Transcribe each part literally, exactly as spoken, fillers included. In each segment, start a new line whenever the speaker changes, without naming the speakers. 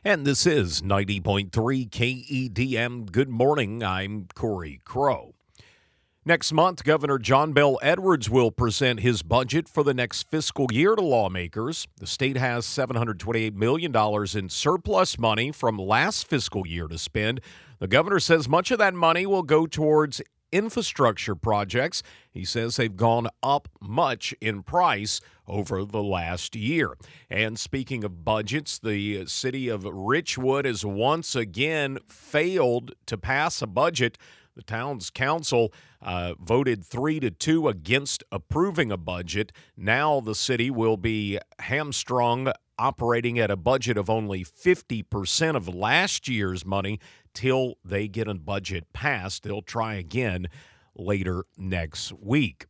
And this is ninety point three K E D M. Good morning. I'm Corey Crow. Next month, Governor John Bel Edwards will present his budget for the next fiscal year to lawmakers. The state has seven hundred twenty-eight million dollars in surplus money from last fiscal year to spend. The governor says much of that money will go towards infrastructure projects. He says they've gone up much in price over the last year. And speaking of budgets, the city of Richwood has once again failed to pass a budget. The town's council uh, voted three to two against approving a budget. Now the city will be hamstrung, operating at a budget of only fifty percent of last year's money till they get a budget passed. They'll try again later next week.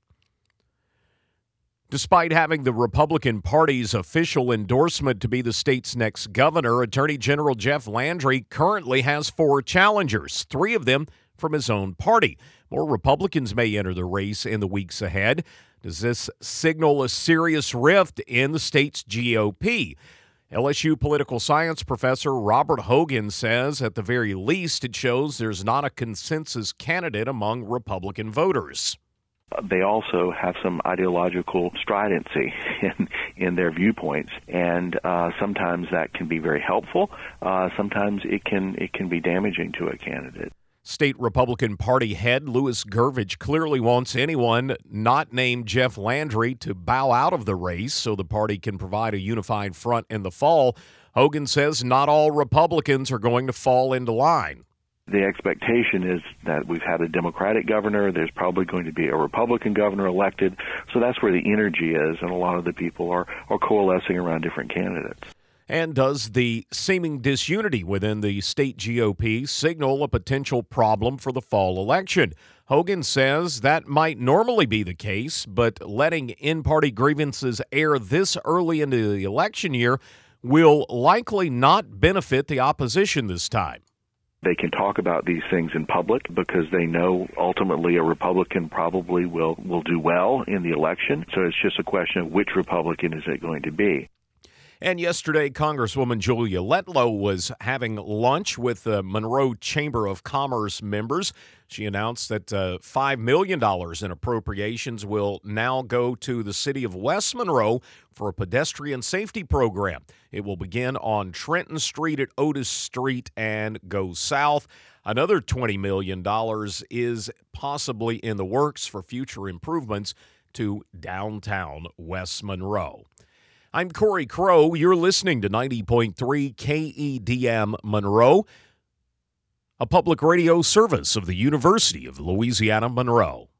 Despite having the Republican Party's official endorsement to be the state's next governor, Attorney General Jeff Landry currently has four challengers, three of them from his own party. More Republicans may enter the race in the weeks ahead. Does this signal a serious rift in the state's G O P? L S U political science professor Robert Hogan says at the very least it shows there's not a consensus candidate among Republican voters.
They also have some ideological stridency in, in their viewpoints, and uh, sometimes that can be very helpful. Uh, sometimes it can it can be damaging to a candidate.
State Republican Party head Louis Gervich clearly wants anyone not named Jeff Landry to bow out of the race so the party can provide a unified front in the fall. Hogan says not all Republicans are going to fall into line.
The expectation is that we've had a Democratic governor. There's probably going to be a Republican governor elected. So that's where the energy is, and a lot of the people are, are coalescing around different candidates.
And does the seeming disunity within the state G O P signal a potential problem for the fall election? Hogan says that might normally be the case, but letting in-party grievances air this early into the election year will likely not benefit the opposition this time.
They can talk about these things in public because they know ultimately a Republican probably will, will do well in the election. So it's just a question of which Republican is it going to be.
And yesterday, Congresswoman Julia Letlow was having lunch with the Monroe Chamber of Commerce members. She announced that uh, five million dollars in appropriations will now go to the city of West Monroe for a pedestrian safety program. It will begin on Trenton Street at Otis Street and go south. Another twenty million dollars is possibly in the works for future improvements to downtown West Monroe. I'm Corey Crow. You're listening to ninety point three K E D M Monroe, a public radio service of the University of Louisiana Monroe.